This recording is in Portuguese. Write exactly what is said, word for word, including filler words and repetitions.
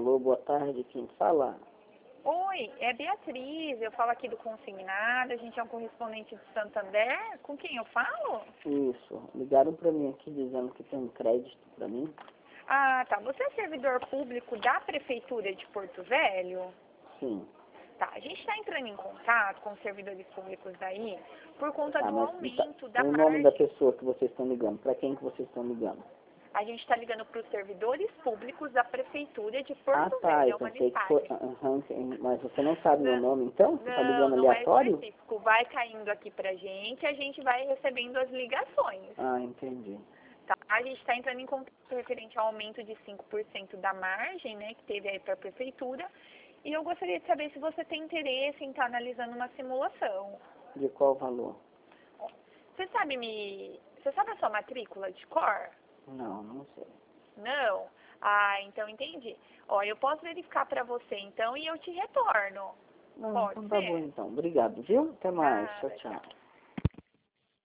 Alô, boa tarde, quem fala? Oi, é Beatriz, eu falo aqui do Consignado, a gente é um correspondente de Santander, com quem eu falo? Isso, ligaram pra mim aqui dizendo que tem um crédito pra mim. Ah, tá, você é servidor público da Prefeitura de Porto Velho? Sim. Tá, a gente está entrando em contato com os servidores públicos daí por conta Tá, do mas aumento tá, da o nome da margem. pessoa que vocês estão ligando, pra quem que vocês estão ligando? A gente está ligando para os servidores públicos da Prefeitura de Ah, Porto tá, Velho, eu é uma pensei que foi... listagem. aham, entendi. Mas você não sabe meu Não, nome, então? Você tá não, ligando não é aleatório? específico, vai caindo aqui pra gente, a gente vai recebendo as ligações. Ah, entendi. Tá? A gente está entrando em contato referente ao aumento de cinco por cento da margem, né, que teve aí para a Prefeitura, e eu gostaria de saber se você tem interesse em estar analisando uma simulação. De qual valor? Você sabe me... Você sabe a sua matrícula de cor? Não, não sei. Não? Ah, então entendi. Ó, eu posso verificar para você então e eu te retorno. Não, Pode então tá bom ser? então. Obrigado, viu? Até mais. Tchau, Nada, tchau. tchau.